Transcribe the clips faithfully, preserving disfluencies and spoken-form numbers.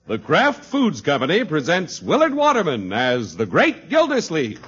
The Kraft Foods Company presents Willard Waterman as the Great Gildersleeve.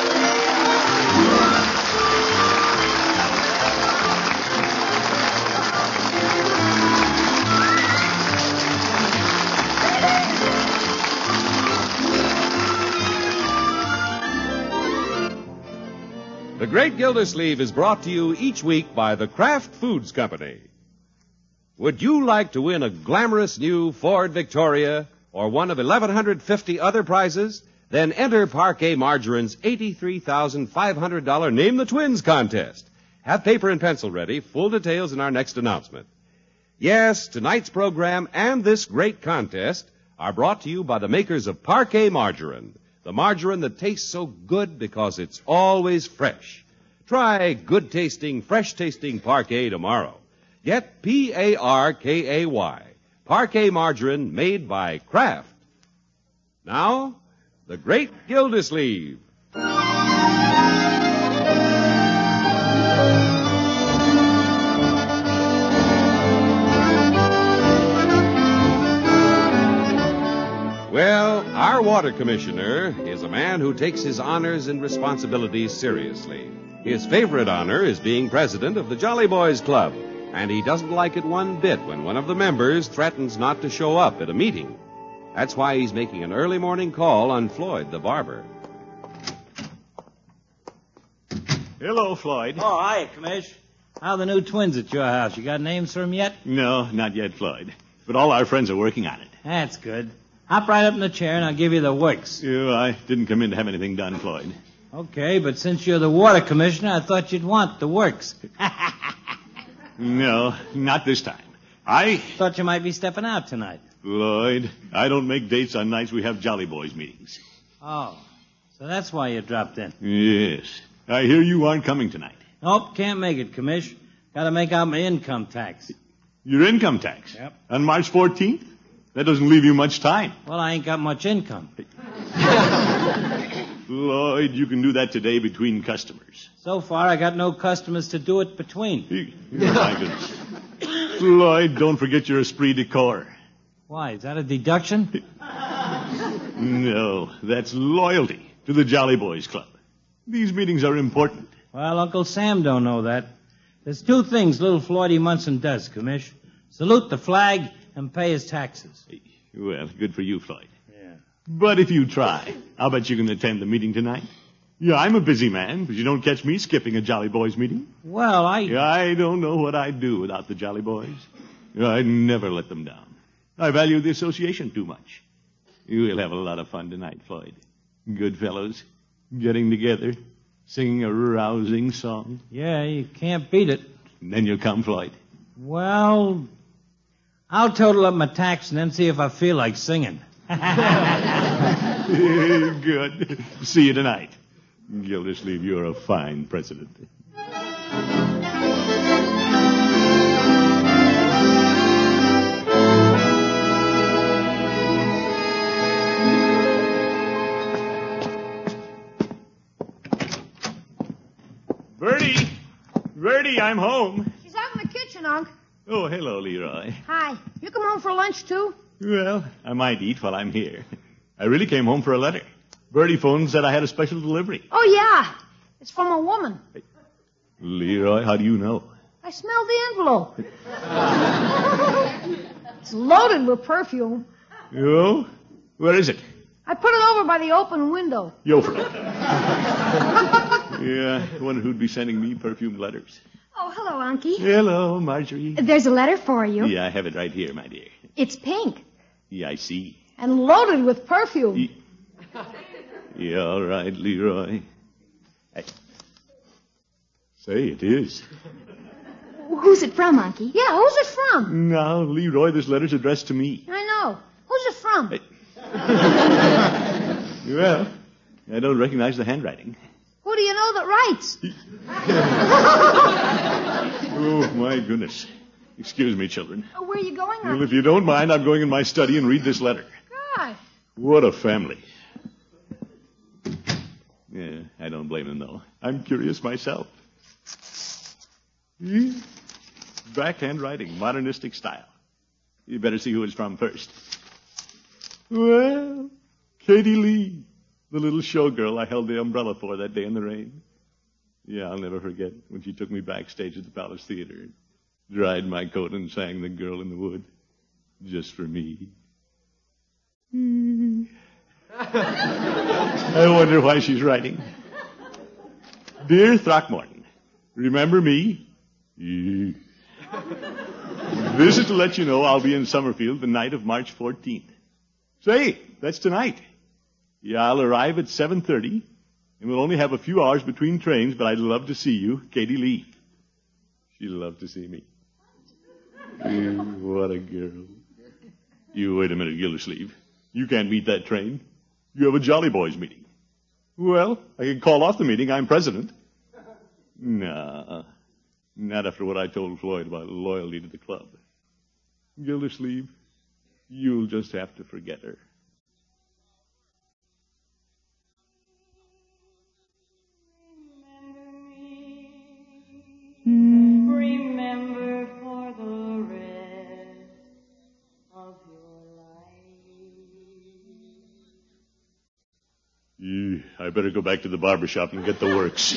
The Great Gildersleeve is brought to you each week by the Kraft Foods Company. Would you like to win a glamorous new Ford Victoria or one of eleven fifty other prizes? Then enter Parquet Margarine's eighty-three thousand five hundred dollars Name the Twins contest. Have paper and pencil ready. Full details in our next announcement. Yes, tonight's program and this great contest are brought to you by the makers of Parquet Margarine. The margarine that tastes so good because it's always fresh. Try good-tasting, fresh-tasting Parquet tomorrow. Get P A R K A Y, Parquet Margarine made by Kraft. Now, the Great Gildersleeve. Well, our water commissioner is a man who takes his honors and responsibilities seriously. His favorite honor is being president of the Jolly Boys Club, and he doesn't like it one bit when one of the members threatens not to show up at a meeting. That's why he's making an early morning call on Floyd, the barber. Hello, Floyd. Oh, hi, Commish. How are the new twins at your house? You got names for them yet? No, not yet, Floyd. But all our friends are working on it. That's good. Hop right up in the chair and I'll give you the works. You, I didn't come in to have anything done, Floyd. Okay, but since you're the water commissioner, I thought you'd want the works. No, not this time. I... Thought you might be stepping out tonight. Floyd, I don't make dates on nights we have Jolly Boys meetings. Oh, so that's why you dropped in. Yes. I hear you aren't coming tonight. Nope, can't make it, Commish. Gotta make out my income tax. Your income tax? Yep. On March fourteenth? That doesn't leave you much time. Well, I ain't got much income. Floyd, you can do that today between customers. So far, I got no customers to do it between. My goodness. Floyd, don't forget your esprit de corps. Why, is that a deduction? No, that's loyalty to the Jolly Boys Club. These meetings are important. Well, Uncle Sam don't know that. There's two things little Floydie Munson does, Commish. Salute the flag and pay his taxes. Well, good for you, Floyd. Yeah. But if you try, I'll bet you can attend the meeting tonight. Yeah, I'm a busy man, but you don't catch me skipping a Jolly Boys meeting. Well, I... Yeah, I don't know what I'd do without the Jolly Boys. Yeah, I'd never let them down. I value the association too much. We'll have a lot of fun tonight, Floyd. Good fellows, getting together, singing a rousing song. Yeah, you can't beat it. And then you'll come, Floyd. Well, I'll total up my tax and then see if I feel like singing. Good. See you tonight. Gildersleeve, you're a fine president. Bertie! Bertie, I'm home. She's out in the kitchen, Unc. Oh, hello, Leroy. Hi. You come home for lunch, too? Well, I might eat while I'm here. I really came home for a letter. Bertie phoned and said I had a special delivery. Oh, yeah. It's from a woman. Leroy, how do you know? I smelled the envelope. It's loaded with perfume. Oh? Where is it? I put it over by the open window. Yo for it. Yeah, I wonder who'd be sending me perfumed letters. Oh, hello, Unky. Hello, Marjorie. There's a letter for you. Yeah, I have it right here, my dear. It's pink. Yeah, I see. And loaded with perfume. Yeah, yeah all right, Leroy. I... Say, it is. Who's it from, Unky? Yeah, who's it from? Now, Leroy, this letter's addressed to me. I know. Who's it from? I... Well, I don't recognize the handwriting. Who do you know that writes? Oh, my goodness. Excuse me, children. Oh, where are you going, Well, Unky? if you don't mind, I'm going in my study and read this letter. Gosh. What a family. Yeah, I don't blame them, though. I'm curious myself. Hmm? Backhand writing, modernistic style. You better see who it's from first. Well, Katie Lee, the little showgirl I held the umbrella for that day in the rain. Yeah, I'll never forget when she took me backstage at the Palace Theater, dried my coat and sang The Girl in the Wood, just for me. I wonder why she's writing. Dear Throckmorton, remember me? This is to let you know I'll be in Summerfield the night of March fourteenth. Say, that's tonight. Yeah, I'll arrive at seven thirty, and we'll only have a few hours between trains, but I'd love to see you, Katie Lee. She'd love to see me. Ew, what a girl. You wait a minute, Gildersleeve. You can't meet that train. You have a Jolly Boys meeting. Well, I can call off the meeting. I'm president. Nah, not after what I told Floyd about loyalty to the club. Gildersleeve, you'll just have to forget her. Remember for the rest of your life. Yeah, I better go back to the barber shop and get the works.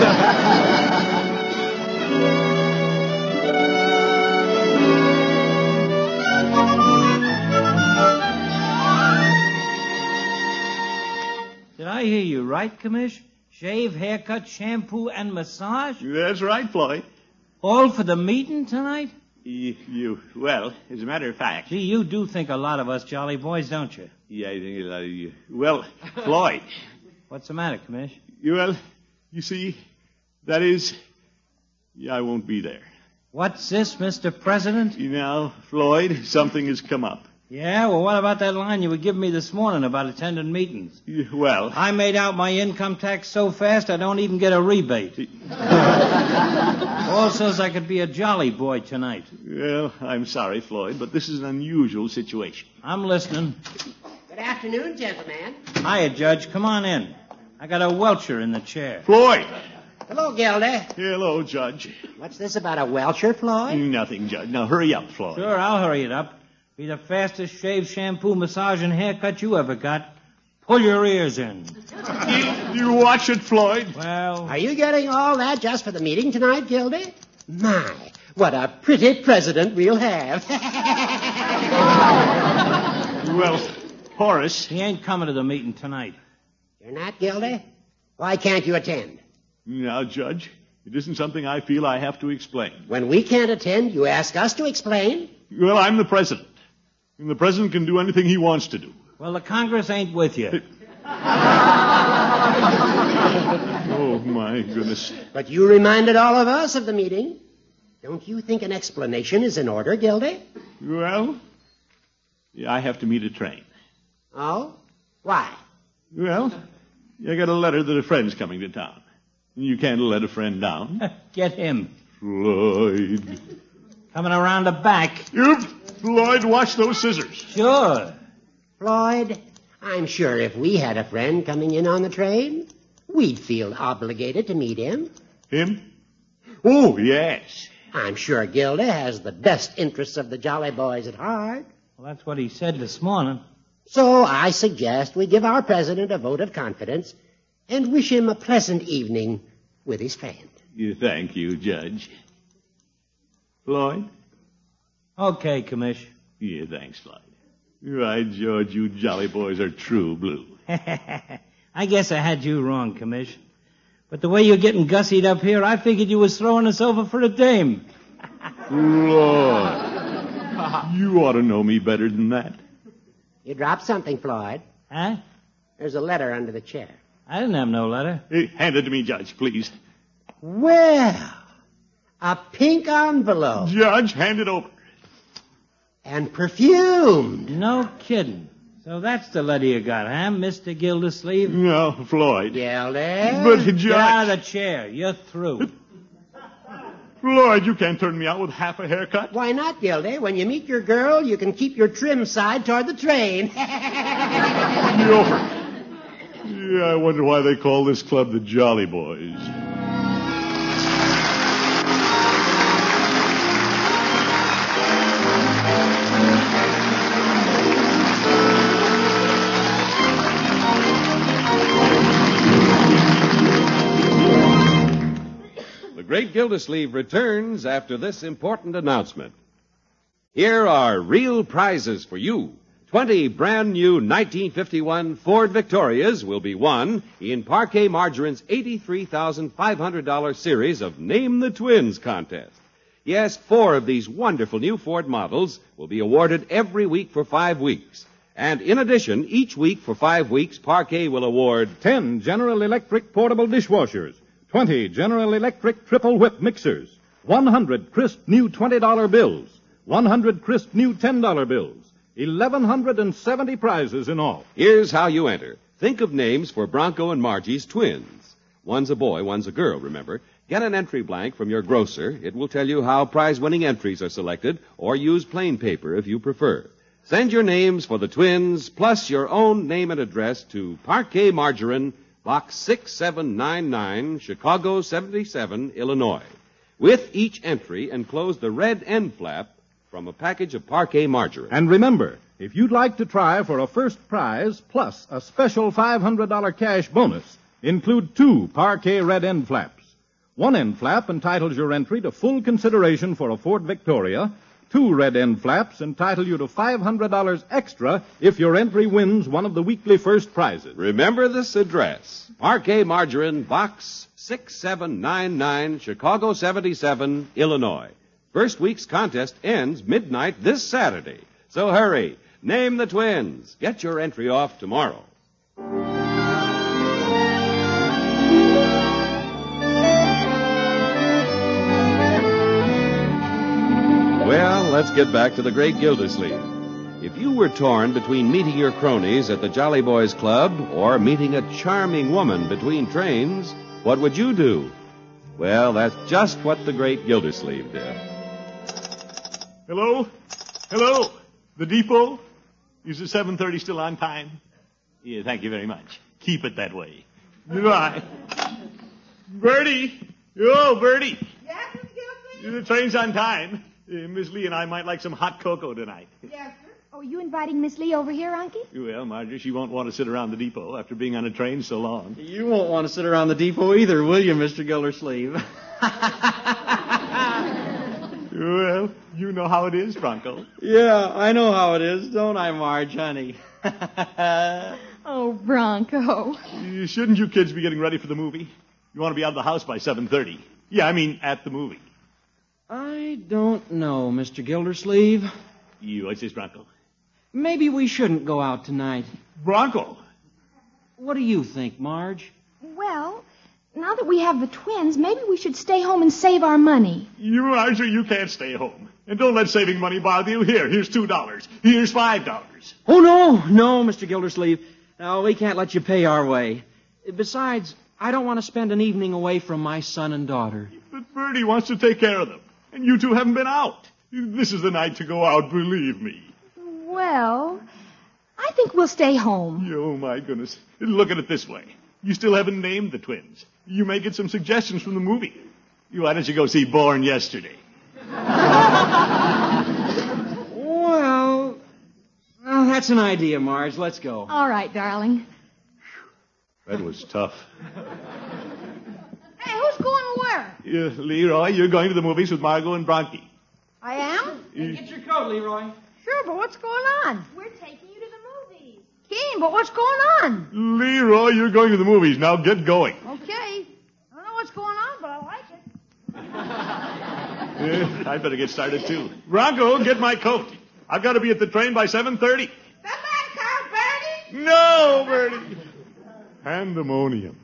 Did I hear you right, Commish? Shave, haircut, shampoo, and massage? That's right, Floyd. All for the meeting tonight? You, you, well, as a matter of fact. Gee, you do think a lot of us Jolly Boys, don't you? Yeah, I think a lot of you. Well, Floyd. What's the matter, Commish? Well, you see, that is, yeah, I won't be there. What's this, Mister President? You know, Floyd, something has come up. Yeah, well, what about that line you were giving me this morning about attending meetings? Yeah, well, I made out my income tax so fast I don't even get a rebate. Paul says I could be a Jolly Boy tonight. Well, I'm sorry, Floyd, but this is an unusual situation. I'm listening. Good afternoon, gentlemen. Hiya, Judge. Come on in. I got a welcher in the chair. Floyd! Hello, Gilda. Hello, Judge. What's this about a welcher, Floyd? Nothing, Judge. Now, hurry up, Floyd. Sure, I'll hurry it up. Be the fastest shave, shampoo, massage, and haircut you ever got. Pull your ears in. You, you watch it, Floyd. Well... Are you getting all that just for the meeting tonight, Gilda? My, what a pretty president we'll have. Well, Horace. He ain't coming to the meeting tonight. You're not, Gilda? Why can't you attend? Now, Judge, it isn't something I feel I have to explain. When we can't attend, you ask us to explain? Well, I'm the president. And the president can do anything he wants to do. Well, the Congress ain't with you. Oh, my goodness. But you reminded all of us of the meeting. Don't you think an explanation is in order, Gilda? Well, yeah, I have to meet a train. Oh? Why? Well, I got a letter that a friend's coming to town. You can't let a friend down. Get him. Floyd. Coming around the back. You, Floyd, watch those scissors. Sure. Floyd, I'm sure if we had a friend coming in on the train, we'd feel obligated to meet him. Him? Oh, yes. I'm sure Gilda has the best interests of the Jolly Boys at heart. Well, that's what he said this morning. So I suggest we give our president a vote of confidence and wish him a pleasant evening with his friend. You thank you, Judge. Floyd? Okay, Commish. Yeah, thanks, Floyd. Right, George, you Jolly Boys are true blue. I guess I had you wrong, Commish. But the way you're getting gussied up here, I figured you was throwing us over for a dame. Lord. You ought to know me better than that. You dropped something, Floyd. Huh? There's a letter under the chair. I didn't have no letter. Hey, hand it to me, Judge, please. Well, a pink envelope. Judge, hand it over. And perfumed. No kidding. So that's the letter you got, huh, Mister Gildersleeve? No, Floyd. Gilda? But, Judge... Get out of the chair. You're through. Floyd, you can't turn me out with half a haircut. Why not, Gilda? When you meet your girl, you can keep your trim side toward the train. Over. Yeah, I wonder why they call this club the Jolly Boys. Great Gildersleeve returns after this important announcement. Here are real prizes for you. Twenty brand new nineteen fifty-one Ford Victorias will be won in Parquet Margarine's eighty-three thousand five hundred dollars series of Name the Twins contest. Yes, four of these wonderful new Ford models will be awarded every week for five weeks. And in addition, each week for five weeks, Parquet will award ten General Electric portable dishwashers, twenty General Electric triple whip mixers, one hundred crisp new twenty dollar bills, one hundred crisp new ten dollar bills, eleven seventy prizes in all. Here's how you enter. Think of names for Bronco and Margie's twins. One's a boy, one's a girl, remember. Get an entry blank from your grocer. It will tell you how prize-winning entries are selected, or use plain paper if you prefer. Send your names for the twins, plus your own name and address to Parquet Margarine, Box six seven nine nine, Chicago seventy-seven, Illinois. With each entry, enclose the red end flap from a package of Parquet Margarine. And remember, if you'd like to try for a first prize plus a special five hundred dollars cash bonus, include two Parquet red end flaps. One end flap entitles your entry to full consideration for a Ford Victoria. Two red end flaps entitle you to five hundred dollars extra if your entry wins one of the weekly first prizes. Remember this address. Parquet Margarine, Box six seven nine nine, Chicago seventy-seven, Illinois. First week's contest ends midnight this Saturday. So hurry. Name the twins. Get your entry off tomorrow. Well, let's get back to the Great Gildersleeve. If you were torn between meeting your cronies at the Jolly Boys Club or meeting a charming woman between trains, what would you do? Well, that's just what the Great Gildersleeve did. Hello? Hello? The depot? Is the seven thirty still on time? Yeah, thank you very much. Keep it that way. Goodbye. Bertie! Oh, Bertie! Yes, Mister Gildersleeve? The train's on time. Uh, Miss Lee and I might like some hot cocoa tonight. Yes, sir. Oh, you inviting Miss Lee over here, Unky? Well, Marjorie, she won't want to sit around the depot after being on a train so long. You won't want to sit around the depot either, will you, Mister Gildersleeve? Well, you know how it is, Bronco. Yeah, I know how it is, don't I, Marge, honey? Oh, Bronco. Uh, Shouldn't you kids be getting ready for the movie? You want to be out of the house by seven thirty. Yeah, I mean at the movie. I don't know, Mister Gildersleeve. You, what's this, Bronco? Maybe we shouldn't go out tonight. Bronco! What do you think, Marge? Well, now that we have the twins, maybe we should stay home and save our money. You, Marjorie, you can't stay home. And don't let saving money bother you. Here, here's two dollars. Here's five dollars. Oh, no, no, Mister Gildersleeve. No, we can't let you pay our way. Besides, I don't want to spend an evening away from my son and daughter. But Bertie wants to take care of them. And you two haven't been out. This is the night to go out, believe me. Well, I think we'll stay home. Oh, my goodness. Look at it this way. You still haven't named the twins. You may get some suggestions from the movie. Why don't you go see Born Yesterday? Well, well, that's an idea, Marge. Let's go. All right, darling. That was tough. Hey, who's going where? Uh, Leroy, you're going to the movies with Margot and Bronchi. I am? Get your coat, Leroy. Sure, but what's going on? We're taking you to the movies. Keen, but what's going on? Leroy, you're going to the movies. Now get going. Okay. I don't know what's going on, but I like it. Uh, I'd better get started, too. Bronco, get my coat. I've got to be at the train by seven thirty. Come back, Carl, Bertie. No, Bertie. Pandemonium.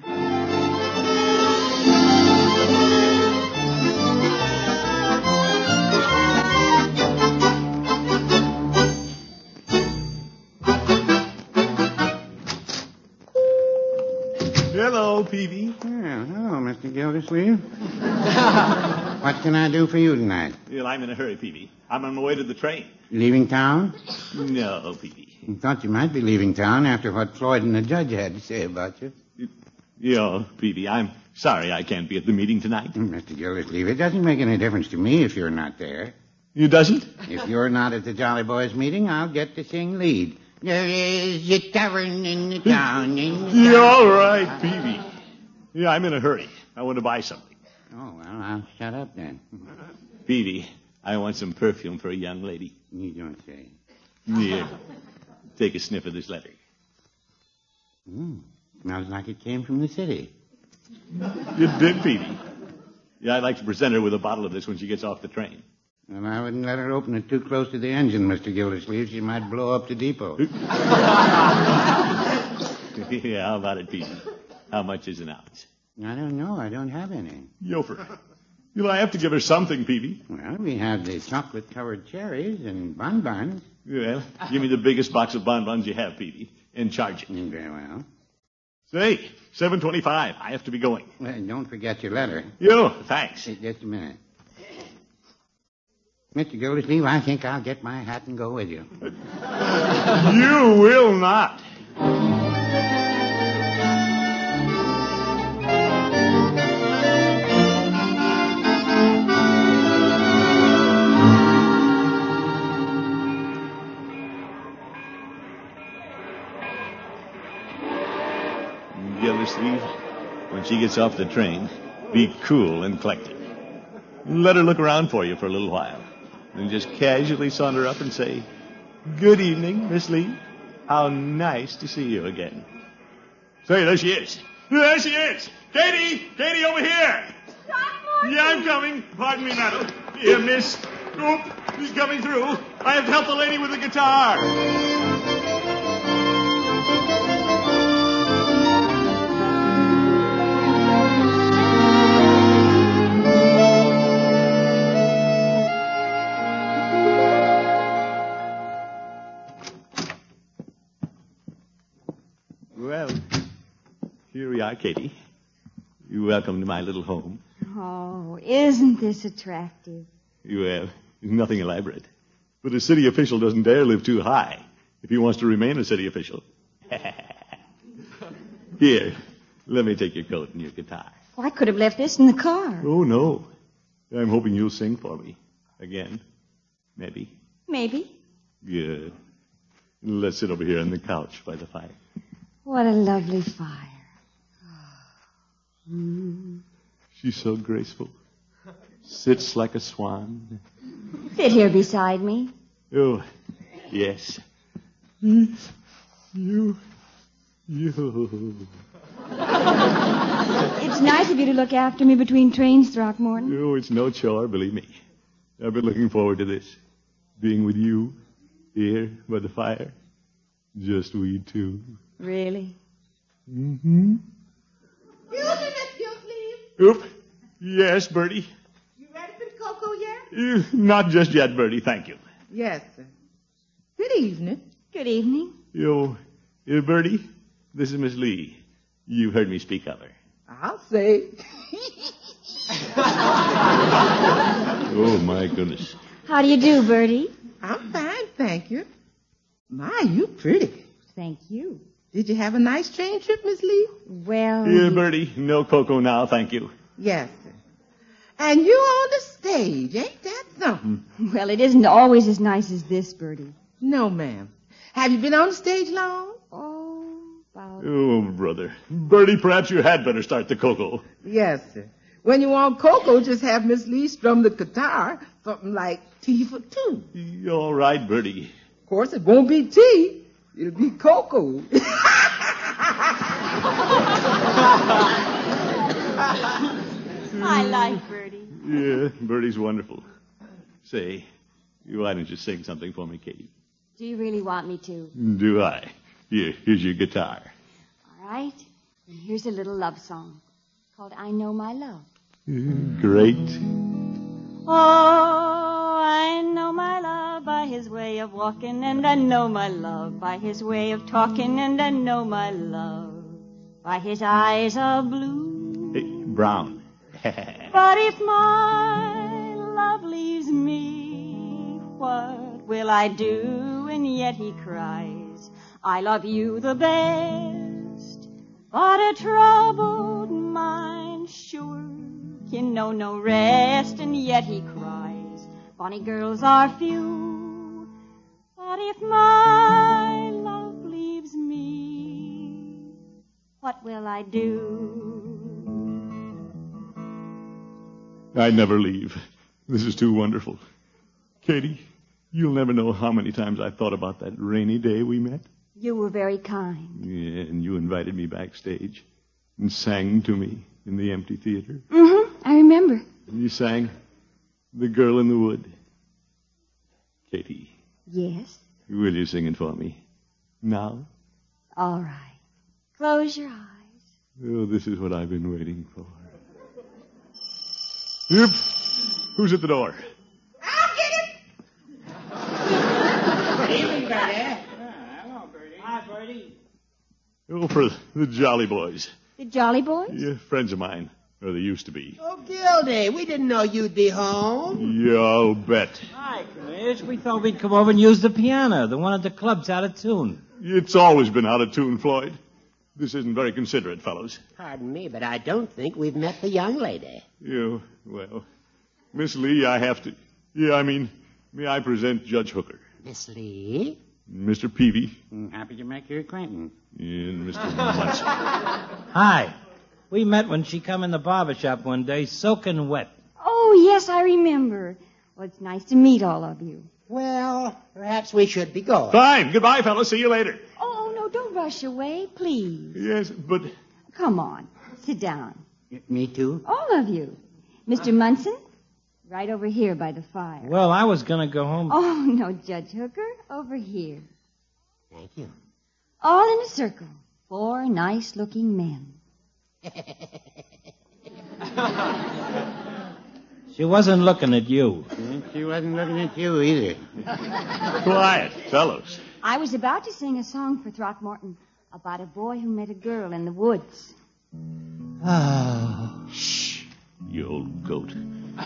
Hello, Peavy. Well, hello, Mister Gildersleeve. What can I do for you tonight? Well, I'm in a hurry, Peavy. I'm on my way to the train. Leaving town? No, Peavy. I thought you might be leaving town after what Floyd and the judge had to say about you. Yeah, Peavy, I'm sorry I can't be at the meeting tonight. Mister Gildersleeve, it doesn't make any difference to me if you're not there. You doesn't? If you're not at the Jolly Boys meeting, I'll get to sing lead. There is a tavern in the town. In the Yeah, town. all right, Peavy. Yeah, I'm in a hurry. I want to buy something. Oh, well, I'll shut up then. Peavy, I want some perfume for a young lady. You don't say. Yeah. Take a sniff of this letter. Mm, smells like it came from the city. You did, Peavy. Yeah, I'd like to present her with a bottle of this when she gets off the train. Well, I wouldn't let her open it too close to the engine, Mister Gildersleeve. She might blow up the depot. Yeah, how about it, Peavy? How much is an ounce? I don't know. I don't have any. Yofer. You'll have to give her something, Peavy. Well, we have the chocolate-covered cherries and bonbons. Well, give me the biggest box of bonbons you have, Peavy, and charge it. Very well. Say, seven twenty-five. I have to be going. Well, don't forget your letter. Yo, thanks. Hey, just a minute. Mister Gildersleeve, I think I'll get my hat and go with you. You will not. Gildersleeve, when she gets off the train, be cool and collected. Let her look around for you for a little while. And just casually saunter up and say, "Good evening, Miss Lee. How nice to see you again." Say, there she is. There she is. Katie! Katie, over here! Yeah, I'm coming. Pardon me, madam. Here, miss. Oop, he's coming through. I have to help the lady with the guitar. Well, here we are, Katie. You're welcome to my little home. Oh, isn't this attractive? Well, nothing elaborate. But a city official doesn't dare live too high if he wants to remain a city official. Here, let me take your coat and your guitar. Oh, I could have left this in the car. Oh, no. I'm hoping you'll sing for me. Again. Maybe. Maybe. Good. Let's sit over here on the couch by the fire. What a lovely fire. Mm. She's so graceful. Sits like a swan. Sit here beside me. Oh, yes. You, you. It's nice of you to look after me between trains, Throckmorton. Oh, it's no chore, believe me. I've been looking forward to this. Being with you, here by the fire. Just we two. Really? Mm-hmm. Excuse me, Miss Gildersleeve. Oop. Yes, Bertie. You ready for the cocoa yet? Uh, not just yet, Bertie, thank you. Yes, sir. Good evening. Good evening. Yo, uh, Bertie, this is Miss Lee. You've heard me speak of her. I'll say. Oh, my goodness. How do you do, Bertie? I'm fine, thank you. My, you pretty. Thank you. Did you have a nice train trip, Miss Lee? Well... Here, Bertie, no cocoa now, thank you. Yes, sir. And you on the stage, ain't that something? Well, it isn't always as nice as this, Bertie. No, ma'am. Have you been on the stage long? Oh, about... Oh, brother. Bertie, perhaps you had better start the cocoa. Yes, sir. When you want cocoa, just have Miss Lee strum the guitar, something like tea for two. All right, Bertie. Of course, it won't be tea. It'll be cocoa. I like Bertie. Yeah, Bertie's wonderful. Say, why don't you sing something for me, Katie? Do you really want me to? Do I? Here, here's your guitar. All right. And here's a little love song called I Know My Love. Great. Oh, I know my love by his way of walking, and I know my love by his way of talking, and I know my love by his eyes of blue. Hey, Brown. But if my love leaves me, what will I do? And yet he cries, I love you the best, but a troubled mind sure can know no rest. And yet he cries, bonny girls are few, but if my love leaves me, what will I do? I'd never leave. This is too wonderful. Katie, you'll never know how many times I thought about that rainy day we met. You were very kind. Yeah, and you invited me backstage and sang to me in the empty theater. Mm-hmm. I remember. You sang The Girl in the Wood. Katie. Yes? Will you sing it for me? Now? All right. Close your eyes. Oh, this is what I've been waiting for. Yep. Who's at the door? I'll get it. Good evening, Bertie. Hello, Bertie. Hi, Bertie. Oh, for the Jolly Boys. The Jolly Boys? Yeah, friends of mine. Or they used to be. Oh, Gildy, we didn't know you'd be home. Yeah, I'll bet. Hi, Commish. We thought we'd come over and use the piano. The one at the club's out of tune. It's always been out of tune, Floyd. This isn't very considerate, fellows. Pardon me, but I don't think we've met the young lady. Yeah, well, Miss Lee, I have to... Yeah, I mean, may I present Judge Hooker? Miss Lee? Mister Peavy. I'm happy to make your acquaintance. And Mister Munson. Hi. We met when she come in the barber shop one day, soaking wet. Oh, yes, I remember. Well, it's nice to meet all of you. Well, perhaps we should be going. Fine. Goodbye, fellas. See you later. Oh, no, don't rush away, please. Yes, but... Come on. Sit down. Me too? All of you. Mister Munson, right over here by the fire. Well, I was going to go home. Oh, no, Judge Hooker, over here. Thank you. All in a circle. Four nice-looking men. She wasn't looking at you. She wasn't looking at you either. Quiet, fellows. I was about to sing a song for Throckmorton about a boy who met a girl in the woods. Oh. Shh, you old goat.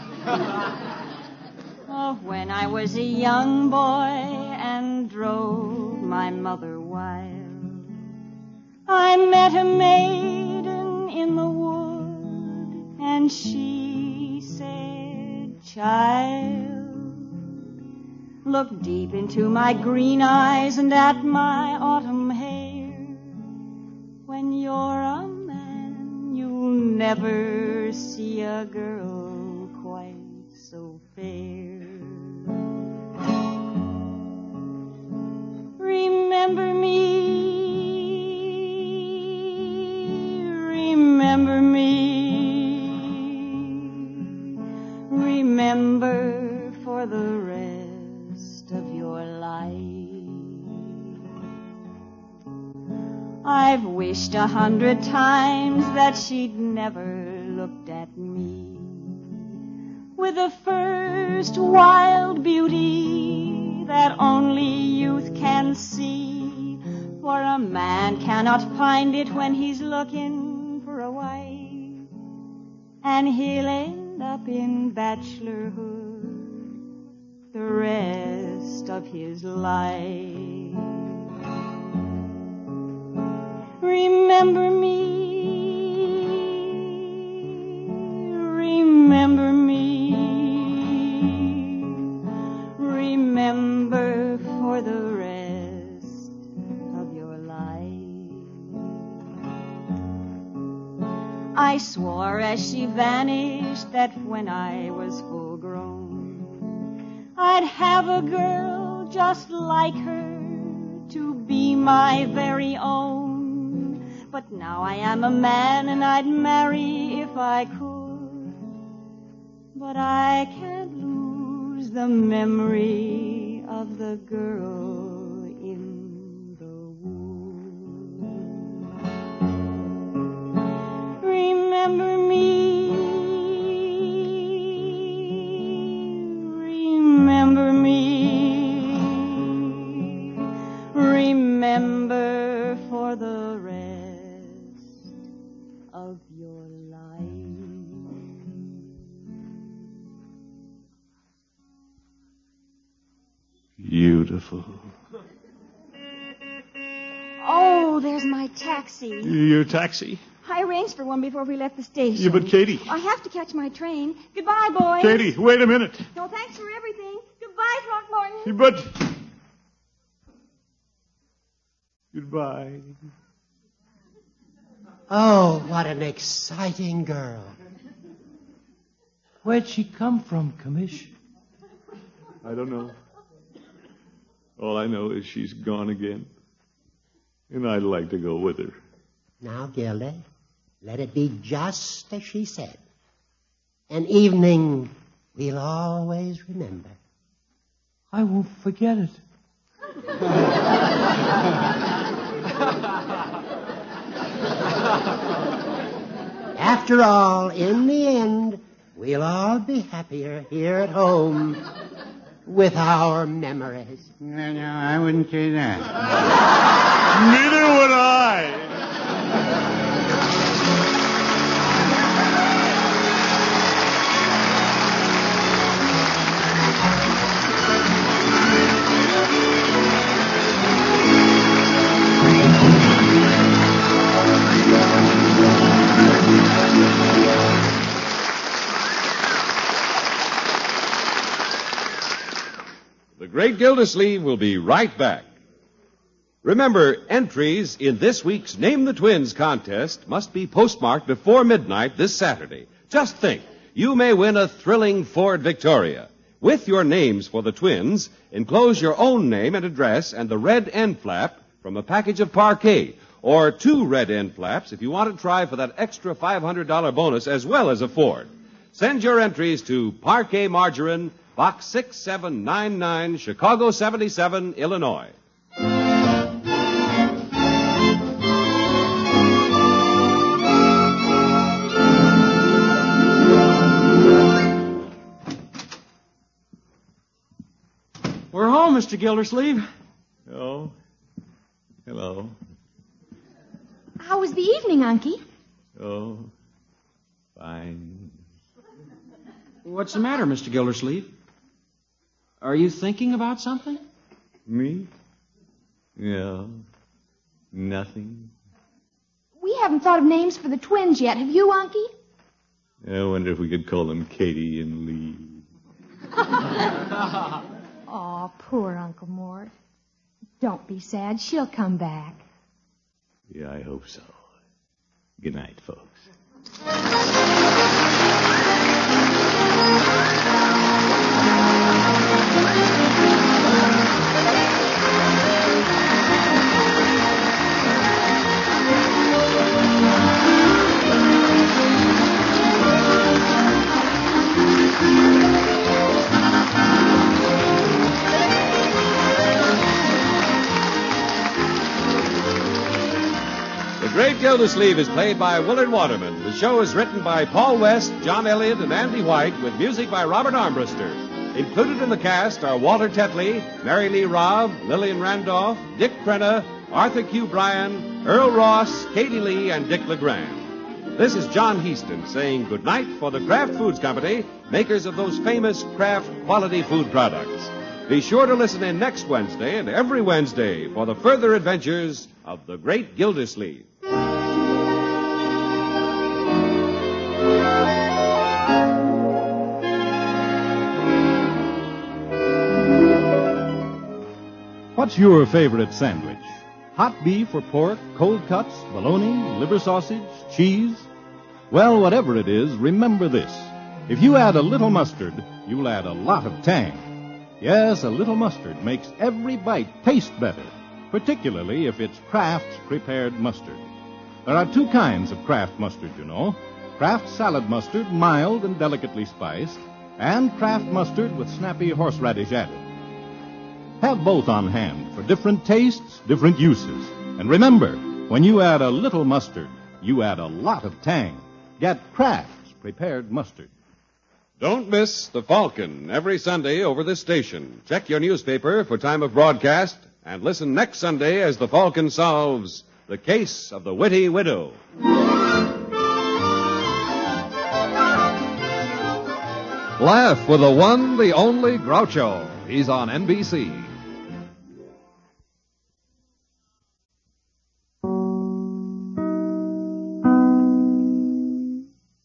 Oh, when I was a young boy and drove my mother wild, I met a maiden in the wood, and she said, "Child, look deep into my green eyes and at my autumn hair. When you're a man, you'll never see a girl quite so fair. Remember me, remember me, remember for the rest of your life. I've wished a hundred times that she'd never looked at me with the first wild beauty that only youth can see. For a man cannot find it when he's looking for a wife, and he'll end up in bachelorhood the rest of his life. Remember me, remember me, remember for the rest of your life. I swore as she vanished that when I was full grown, I'd have a girl just like her to be my very own. But now I am a man and I'd marry if I could. But I can't lose the memory of the girl in the wood. Remember me, remember me, remember for the rest of your life. Beautiful. Oh, there's my taxi. Your taxi? I arranged for one before we left the station. Yeah, but Katie. I have to catch my train. Goodbye, boys. Katie, wait a minute. No, thanks for everything. Goodbye, Throckmorton. But... Goodbye. Oh, what an exciting girl. Where'd she come from, Commish? I don't know. All I know is she's gone again. And I'd like to go with her. Now, Gilda, let it be just as she said. An evening we'll always remember. I won't forget it. After all, in the end, we'll all be happier here at home with our memories. No, no, I wouldn't say that. Neither would I. The Great Gildersleeve will be right back. Remember, entries in this week's Name the Twins contest must be postmarked before midnight this Saturday. Just think, you may win a thrilling Ford Victoria. With your names for the twins, enclose your own name and address and the red end flap from a package of Parquet, or two red end flaps if you want to try for that extra five hundred dollars bonus as well as a Ford. Send your entries to Parquet Margarine, Box six seven nine nine, Chicago seventy-seven, Illinois. We're home, Mister Gildersleeve. Oh, hello. How was the evening, Unky? Oh, fine. What's the matter, Mister Gildersleeve? Are you thinking about something? Me? No, nothing. We haven't thought of names for the twins yet. Have you, Unky? I wonder if we could call them Katie and Lee. Oh, poor Uncle Mort. Don't be sad. She'll come back. Yeah, I hope so. Good night, folks. The Great Gildersleeve is played by Willard Waterman. The show is written by Paul West, John Elliott, and Andy White, with music by Robert Armbruster. Included in the cast are Walter Tetley, Mary Lee Robb, Lillian Randolph, Dick Crenna, Arthur Q. Bryan, Earl Ross, Katie Lee, and Dick LeGrand. This is John Heaston saying goodnight for the Kraft Foods Company, makers of those famous Kraft quality food products. Be sure to listen in next Wednesday and every Wednesday for the further adventures of the Great Gildersleeve. What's your favorite sandwich? Hot beef or pork, cold cuts, bologna, liver sausage, cheese? Well, whatever it is, remember this. If you add a little mustard, you'll add a lot of tang. Yes, a little mustard makes every bite taste better, particularly if it's Kraft's prepared mustard. There are two kinds of Kraft mustard, you know. Kraft salad mustard, mild and delicately spiced, and Kraft mustard with snappy horseradish added. Have both on hand for different tastes, different uses. And remember, when you add a little mustard, you add a lot of tang. Get Kraft's prepared mustard. Don't miss The Falcon every Sunday over this station. Check your newspaper for time of broadcast and listen next Sunday as The Falcon solves the case of the witty widow. Laugh with the one, the only Groucho. He's on N B C.